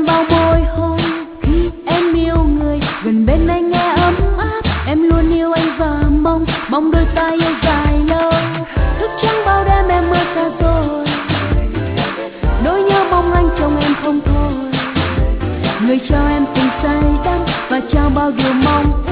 bao môi hôn khi em yêu người, gần bên anh nghe ấm áp. Em luôn yêu anh và mong đôi ta yêu dài lâu. Thức trắng bao đêm em mơ xa rồi, nỗi nhớ mong anh trong em không thôi. Người trao em tình say đắm và trao bao điều mong